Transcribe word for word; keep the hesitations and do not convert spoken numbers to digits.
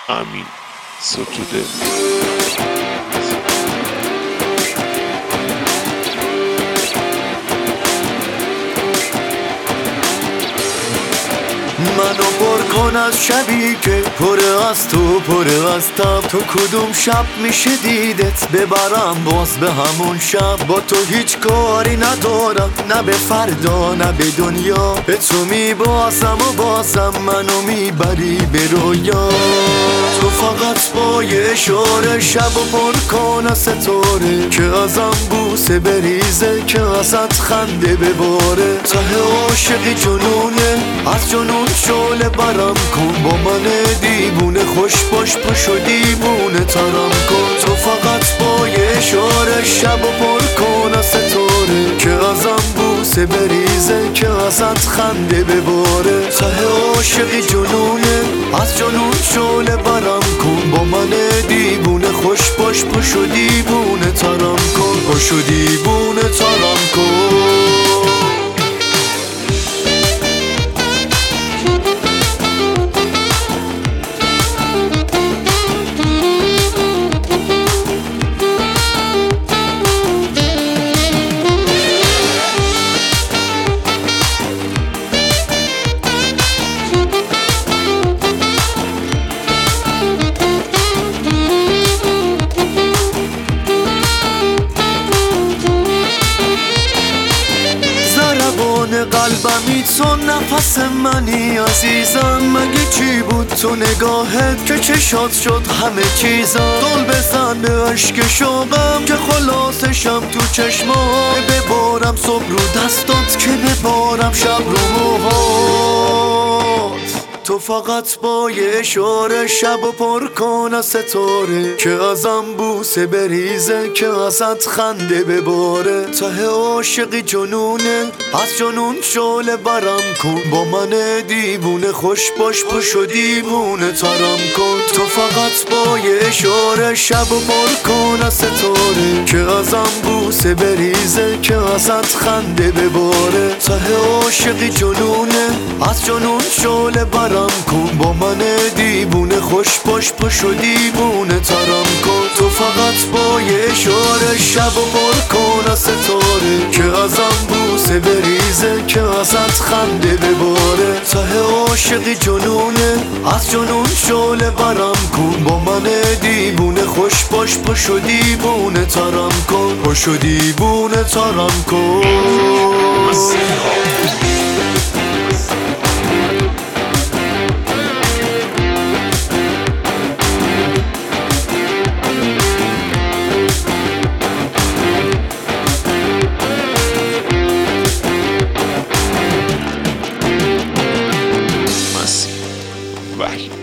امین ستوده. منو پر کن از شبی که پر از تو پر از تب. تو کدوم شب میشه دیدت ببرم باز به همون شب. با تو هیچ کاری ندارم، نه به فردا نه به دنیا. به تو میبازم و بازم منو میبری به رویا. تو فقط با یه اشاره شب و پر کن از ستاره. که ازم بوسه بریزه، که ازت خنده بباره. ته عاشقی جنونه، از جنون شعله برم کن. با من دیوونه خوش باش، پاشو دیوونه ترم کن. تو فقط با یه اشاره شب و پر کن از ستاره. که ازم بوسه بریزه، که ازت خنده بباره. ته عاشقی جنونه، از جنون شعله برم کن. با من دیوونه خوش باش، پاشو دیوونه ترم کن. پاشو دیوونه ترم کن. قلبمی تو نفس منی عزیزم. مگه چی بود تو نگاهت که چشات شد همه چیزم. دل بزن به عشق شوقم که خلاصشم تو چشمات. ببارم صبح رو دستات که ببارم شب رو موهات. تو فقط با یه اشاره شب و پر کن از ستاره. که ازم بوسه بریزه، که ازت خنده بباره. ته عاشقی جنونه، از جنون شعله برم کن. با من دیوونه خوش باش، پاشو دیوونه ترم کن. تو فقط با یه اشاره شب و پر کن از ستاره. که ازم بوسه بریزه، که ازت خنده بباره. ته عاشقی جنونه، از جنون شعله برم کن. با من دیوونه خوش باش، پاشو دیوونه ترم کن. تو فقط با یه اشاره شب و پر کن از ستاره. که ازم بوسه بریزه، که ازت خنده بباره. ته عاشقی جنونه، از جنون شعله برم کن. با من دیوونه خوش باش، پاشو دیوونه ترم کن. پاشو دیوونه ترم کن. وحی